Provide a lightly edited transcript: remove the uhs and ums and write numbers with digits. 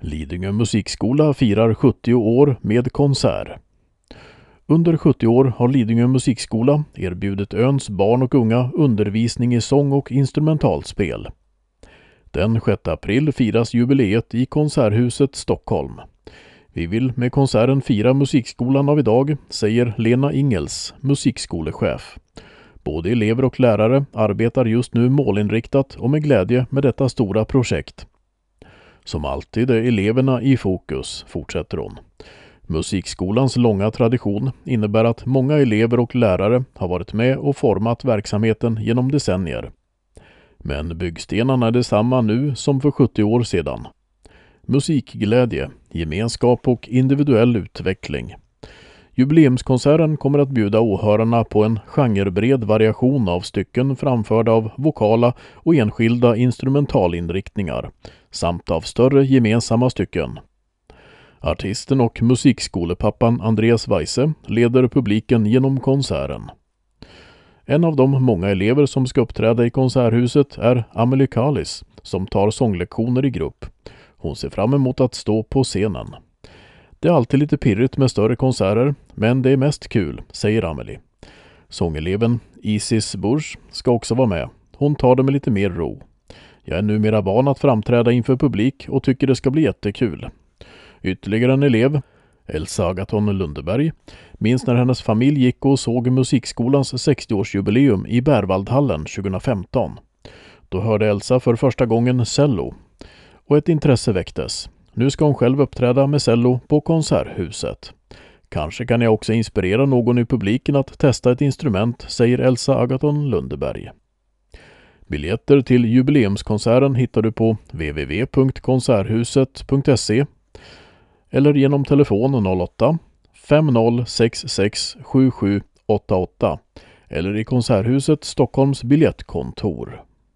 Lidingö musikskola firar 70 år med konsert. Under 70 år har Lidingö musikskola erbjudit öns barn och unga undervisning i sång- och instrumentalspel. Den 6 april firas jubileet i Konserthuset Stockholm. Vi vill med konserten fira musikskolan av idag, säger Lena Ingels, musikskolechef. Både elever och lärare arbetar just nu målinriktat och med glädje med detta stora projekt. Som alltid är eleverna i fokus, fortsätter hon. Musikskolans långa tradition innebär att många elever och lärare har varit med och format verksamheten genom decennier. Men byggstenarna är detsamma nu som för 70 år sedan. Musikglädje, gemenskap och individuell utveckling. Jubileumskonserten kommer att bjuda åhörarna på en genrebred variation av stycken framförda av vokala och enskilda instrumentalinriktningar, samt av större gemensamma stycken. Artisten och musikskolepappan Andreas Weise leder publiken genom konserten. En av de många elever som ska uppträda i konserthuset är Amelie Kalis, som tar sånglektioner i grupp. Hon ser fram emot att stå på scenen. Det är alltid lite pirrigt med större konserter, men det är mest kul, säger Amelie. Sångeleven Isis Bush ska också vara med. Hon tar det med lite mer ro. Jag är numera van att framträda inför publik och tycker det ska bli jättekul. Ytterligare en elev, Elsa Agaton Lundeberg, minns när hennes familj gick och såg musikskolans 60-årsjubileum i Bärvaldhallen 2015. Då hörde Elsa för första gången cello och ett intresse väcktes. Nu ska hon själv uppträda med cello på Konserthuset. Kanske kan jag också inspirera någon i publiken att testa ett instrument, säger Elsa Agaton Lundeberg. Biljetter till jubileumskonserten hittar du på www.konserthuset.se eller genom telefon 08 5066 7788 eller i Konserthuset Stockholms biljettkontor.